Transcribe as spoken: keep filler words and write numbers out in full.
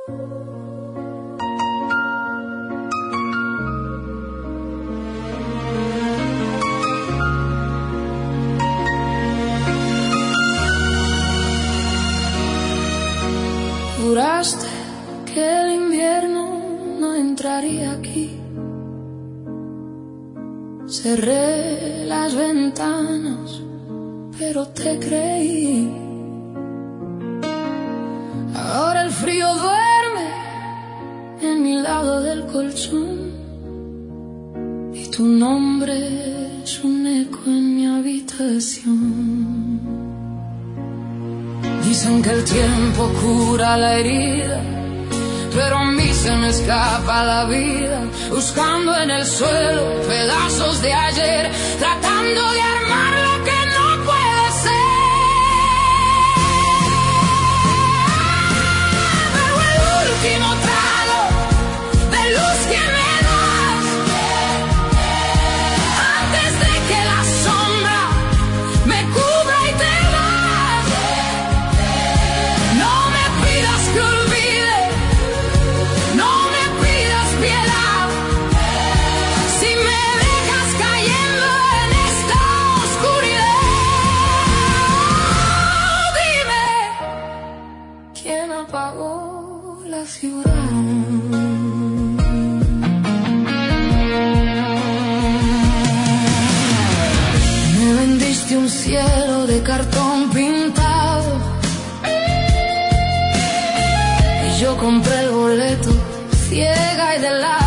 Juraste que el invierno no entraría aquí. Cerré las ventanas, pero te creí. Ahora el frío duerme en mi lado del colchón y tu nombre es un eco en mi habitación. Dicen que el tiempo cura la herida, pero a mí se me escapa la vida, buscando en el suelo pedazos de ayer, tratando de armar lo que no puede ser. Pero el último trago de luz que me das, antes de que la sombra me cubra y te vas, no me pidas que olvide, no me pidas piedad, si me dejas cayendo en esta oscuridad. Dime, ¿quién apagó la ciudad? Me vendiste un cielo de cartón pintado y yo compré el boleto ciega y de la